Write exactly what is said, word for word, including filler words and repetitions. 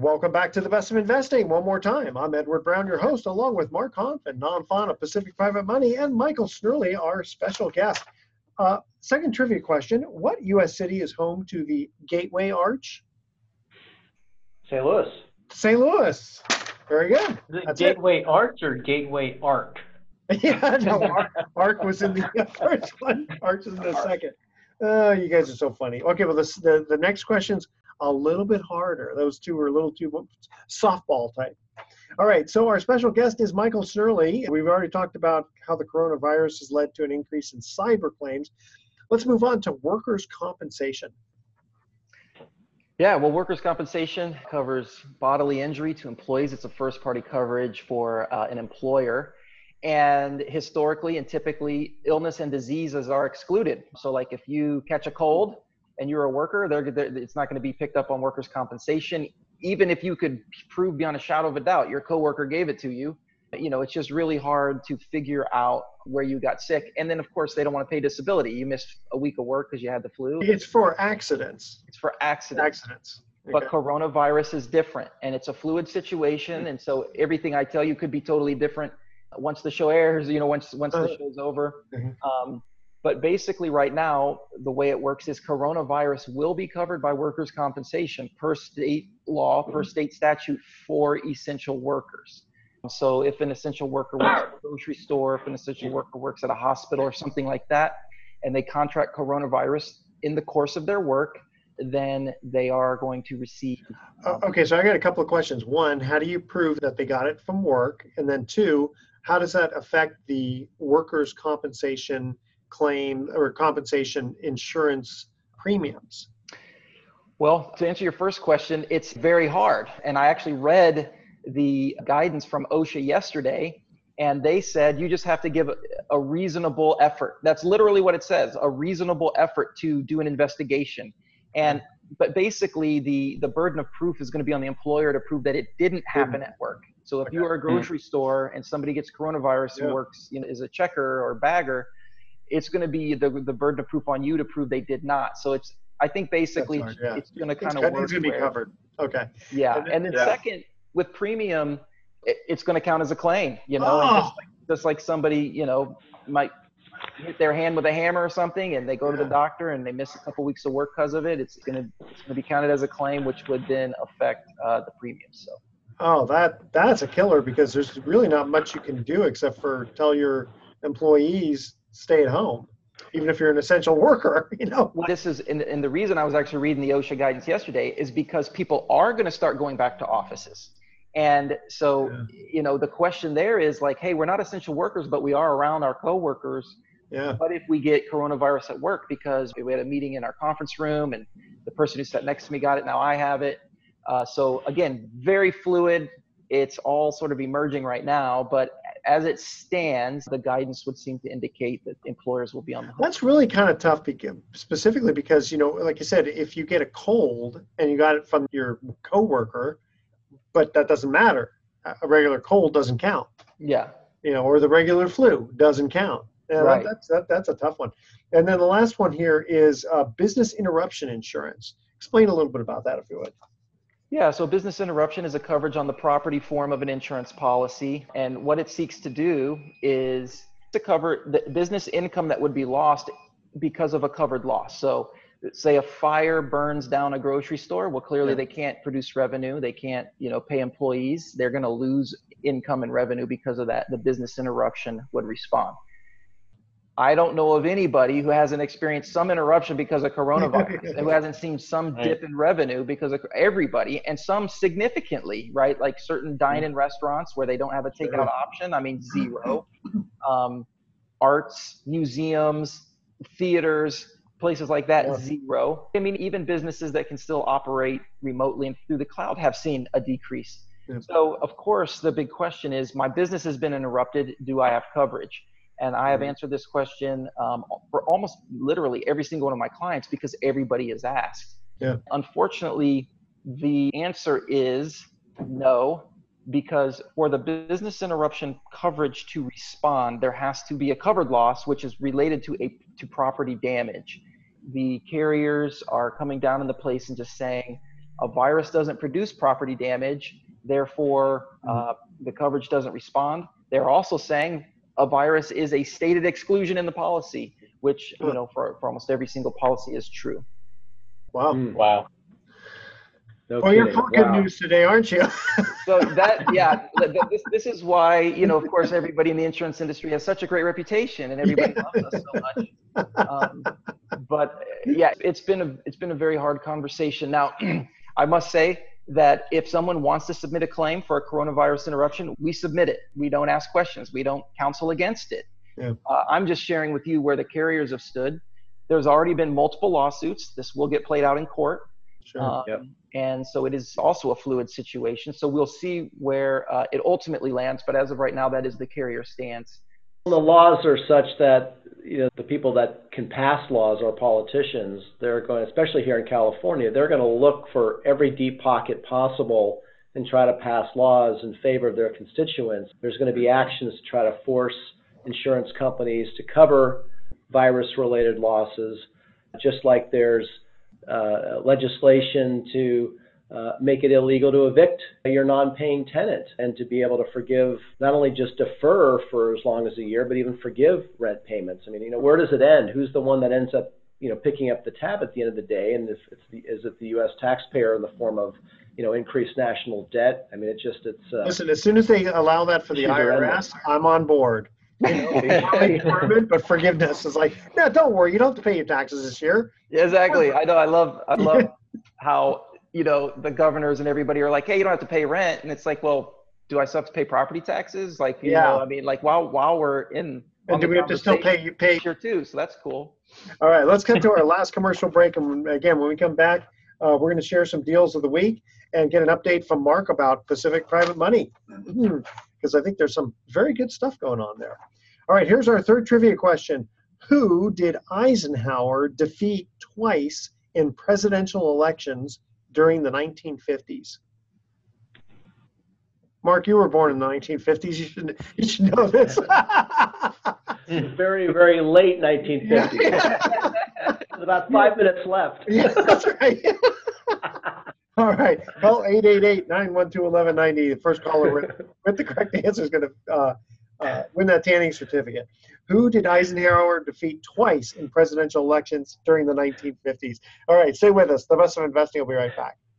Welcome back to the Best of Investing one more time. I'm Edward Brown, your host, along with Mark Hanf and Nam Phan of Pacific Private Money and Michael Snurley, our special guest. Uh, second trivia question. What U S city is home to the Gateway Arch? Saint Louis. Saint Louis. Very good. Is it That's Gateway it. Arch or Gateway Arc? Yeah, no, Arc, Arc was in the first one. Arch is in the second. Oh, you guys are so funny. Okay, well, this, the, the next question's a little bit harder. Those two are a little too softball type. All right, so our special guest is Michael Snurley. We've already talked about how the coronavirus has led to an increase in cyber claims. Let's move on to workers' compensation. Yeah, well, workers' compensation covers bodily injury to employees. It's a first-party coverage for uh, an employer. And historically and typically, illness and diseases are excluded. So like if you catch a cold and you're a worker, they're, they're, it's not going to be picked up on workers' compensation. Even if you could prove beyond a shadow of a doubt your coworker gave it to you, you know, it's just really hard to figure out where you got sick. And then, of course, they don't want to pay disability. You missed a week of work because you had the flu. It's for accidents. It's for accidents. Accidents. Okay. But coronavirus is different, and it's a fluid situation. And so everything I tell you could be totally different once the show airs, you know, once once the show's over. Mm-hmm. Um, but basically right now, the way it works is coronavirus will be covered by workers' compensation per state law, per state statute for essential workers. So if an essential worker works at a grocery store, if an essential worker works at a hospital or something like that, and they contract coronavirus in the course of their work, then they are going to receive. Um, okay, so I got a couple of questions. One, how do you prove that they got it from work? And then two, how does that affect the workers' compensation claim or compensation insurance premiums? Well, to answer your first question, it's very hard. And I actually read the guidance from OSHA yesterday, and they said you just have to give a, a reasonable effort. That's literally what it says, a reasonable effort to do an investigation. And but basically the, the burden of proof is going to be on the employer to prove that it didn't happen at work. So if you are a grocery store and somebody gets coronavirus Yeah. and works, you know, as a checker or bagger, it's going to be the the burden of proof on you to prove they did not. So it's, I think basically That's hard, yeah. it's going to kind It's, of work. it's going to be where- covered. Okay. Yeah. And then- And then yeah. second, with premium, it, it's going to count as a claim, you know, Oh. and just, like, just like somebody, you know, might hit their hand with a hammer or something and they go to Yeah. the doctor and they miss a couple weeks of work because of it. It's going to, it's going to be counted as a claim, which would then affect uh, the premium. So. Oh, that that's a killer because there's really not much you can do except for tell your employees stay at home, even if you're an essential worker, you know. Well, this is, and, and the reason I was actually reading the OSHA guidance yesterday is because people are going to start going back to offices. And so, Yeah. you know, the question there is like, hey, we're not essential workers, but we are around our coworkers. Yeah. What if we get coronavirus at work because we had a meeting in our conference room and the person who sat next to me got it, now I have it. Uh, so again, very fluid. It's all sort of emerging right now, but as it stands, the guidance would seem to indicate that employers will be on the hook. That's really kind of tough, because, specifically because, you know, like you said, if you get a cold and you got it from your coworker, but that doesn't matter. A regular cold doesn't count, Yeah. you know, or the regular flu doesn't count. Yeah, Right. that, that's that, that's a tough one. And then the last one here is uh, business interruption insurance. Explain a little bit about that, if you would. Yeah, so business interruption is a coverage on the property form of an insurance policy. And what it seeks to do is to cover the business income that would be lost because of a covered loss. So say a fire burns down a grocery store. Well, clearly Yeah. they can't produce revenue. They can't, you know, pay employees. They're going to lose income and revenue because of that. The business interruption would respond. I don't know of anybody who hasn't experienced some interruption because of coronavirus and who hasn't seen some Right. dip in revenue because of everybody, and some significantly, right? Like certain dine-in restaurants where they don't have a takeout Sure. option. I mean, zero. Um, arts, museums, theaters, places like that, Yeah. zero. I mean, even businesses that can still operate remotely and through the cloud have seen a decrease. Yeah. So, of course, the big question is, my business has been interrupted. Do I have coverage? And I have answered this question um, for almost literally every single one of my clients because everybody is asked. Yeah. Unfortunately, the answer is no, because for the business interruption coverage to respond, there has to be a covered loss, which is related to a to property damage. The carriers are coming down into place and just saying, a virus doesn't produce property damage, therefore uh, the coverage doesn't respond. They're also saying a virus is a stated exclusion in the policy, which, you know, for, for almost every single policy is true. Wow. Mm, wow. No Well, you're kidding. full good Wow. news today, aren't you? So that, yeah, th- th- this, this is why, you know, of course, everybody in the insurance industry has such a great reputation and everybody Yeah. loves us so much. Um, but yeah, it's been a, it's been a very hard conversation. Now, I must say that if someone wants to submit a claim for a coronavirus interruption, we submit it. We don't ask questions. We don't counsel against it. Yeah. Uh, I'm just sharing with you where the carriers have stood. There's already been multiple lawsuits. This will get played out in court. Sure. Um, Yep. And so it is also a fluid situation. So we'll see where uh, it ultimately lands. But as of right now, that is the carrier stance. The laws are such that, you know, the people that can pass laws are politicians. They're going, especially here in California, they're going to look for every deep pocket possible and try to pass laws in favor of their constituents. There's going to be actions to try to force insurance companies to cover virus-related losses, just like there's uh, legislation to uh, make it illegal to evict your non-paying tenant and to be able to forgive, not only just defer for as long as a year, but even forgive rent payments. I mean, you know, where does it end? Who's the one that ends up, you know, picking up the tab at the end of the day? And if it's the, is it the U S taxpayer in the form of, you know, increased national debt? I mean, it just, it's... Uh, Listen, as soon as they allow that for the Issues I are R S, I'm on board. You know, deferment, but forgiveness is like, no, don't worry, you don't have to pay your taxes this year. Exactly. I know. I love. I love how, you know, the governors and everybody are like, hey, you don't have to pay rent, and it's like, well, do I still have to pay property taxes? Like, you Yeah. know, I mean, like while while we're in. And do we have to still pay you pay? Sure too. So that's cool. All right, let's get to our last commercial break. And again, when we come back, uh, we're going to share some deals of the week and get an update from Mark about Pacific Private Money, because I think there's some very good stuff going on there. All right, here's our third trivia question. Who did Eisenhower defeat twice in presidential elections during the nineteen fifties? Mark, you were born in the nineteen fifties. You should, you should know this. very, very late nineteen fifties. Yeah. There's about five minutes left. Yeah, that's right. All right. Call eight eight eight, nine one two, one one nine zero. The first caller with, with the correct answer is going to uh, uh, win that tanning certificate. Who did Eisenhower defeat twice in presidential elections during the nineteen fifties? All right. Stay with us. The Best of Investing will be right back.